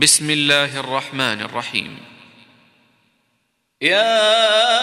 بسم الله الرحمن الرحيم. يا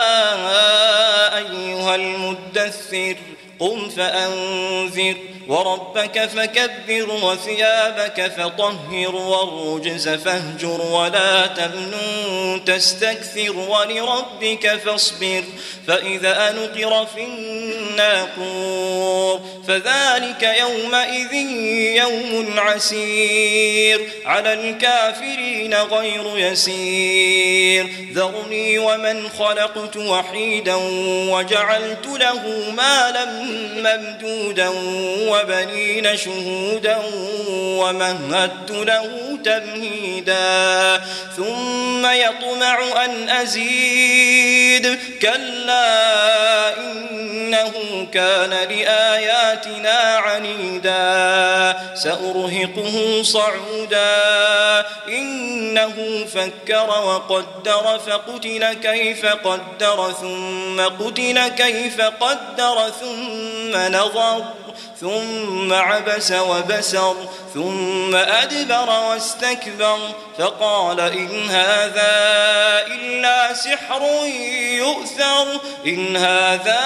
أيها المدثر قم فأنذر وربك فكبر وثيابك فطهر والرجز فاهجر ولا تمنن تستكثر ولربك فاصبر فإذا نقر في الناقور فذلك يومئذ يوم عسير على الكافرين غير يسير ذرني ومن خلقت وحيدا وجعلت له مالا ممدودا وبنين شهودا ومهدت له تمهيدا ثم يطمع أن أزيد كلا إنه كان لآياتنا عنيدا سأرهقه صعودا إنه فكر وقدر فقتل كيف قدر ثم قتل كيف قدر ثم نظر ثم عبس وبسر ثم أدبر واستكبر فقال إن هذا إلا سحر يؤثر إن هذا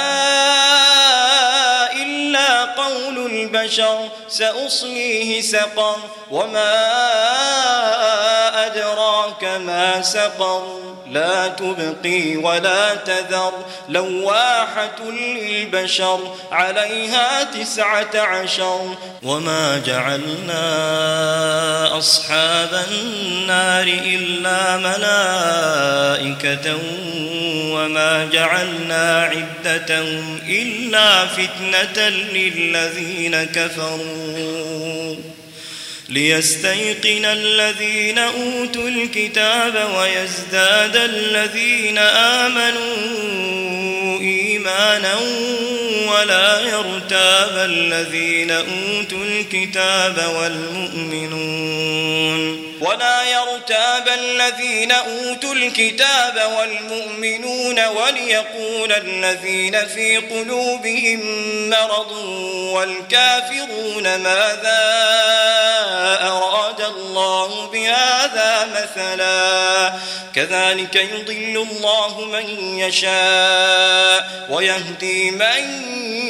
إلا قول البشر سأصليه سقر وما أدراك ما سقر لا تبقي ولا تذر لواحة للبشر عليها 19 وما جعلنا أصحاب النار إلا ملائكة وما جعلنا عدتهم إلا فتنة للذين كفروا ليستيقن الذين أوتوا الكتاب ويزداد الذين آمنوا إيمانا ولا يرتاب الذين أوتوا الكتاب والمؤمنون وليقول الذين في قلوبهم مرض والكافرون ماذا أراد الله بهذا مثلا كذلك يضل الله من يشاء ويهدي من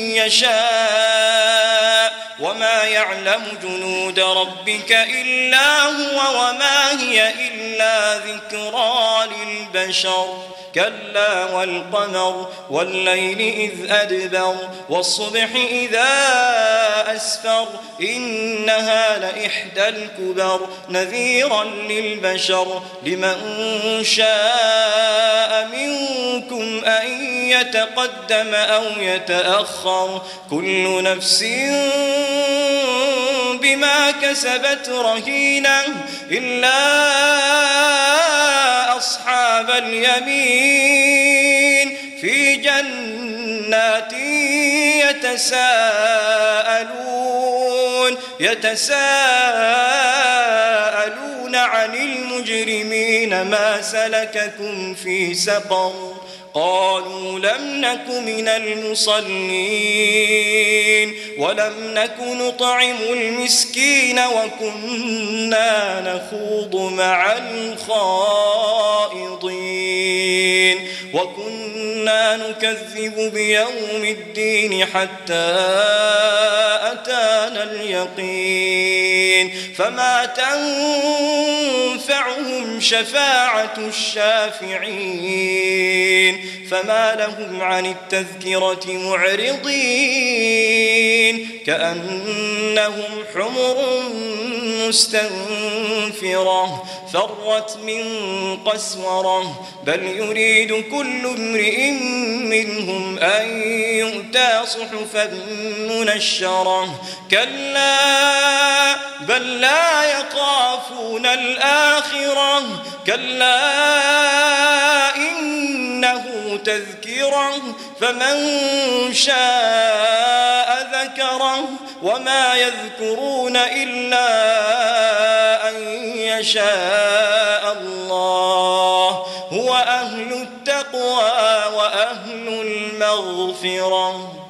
يشاء وما يعلم جنود ربك إلا هو وما هي إلا ذكرى للبشر كلا والقمر والليل إذ أدبر والصبح إذا أسفر إنها لإحدى الكبر نذيرا للبشر لمن شاء منكم أن يتقدم أو يتأخر كل نفس بما كسبت رهينة إلا أصحاب اليمين في جنات يتساءلون عن المجرمين ما سلككم في سقر قالوا لم نك من المصلين ولم نك نطعم المسكين وكنا نخوض مع الخائضين وكنا نكذب بيوم الدين حتى أتانا اليقين فما تنفعهم شفاعة الشافعين فما لهم عن التذكرة معرضين كأنهم حمر مستنفرة فرت من قسورة بل يريد كل امرئ منهم أن يؤتى صحفا منشرة كلا بل لا يخافون الآخرة كلا إنه تذكرة فمن شاء ذكره وما يذكرون إلا أن يشاء الله هو أهل التقوى وأهل المغفرة.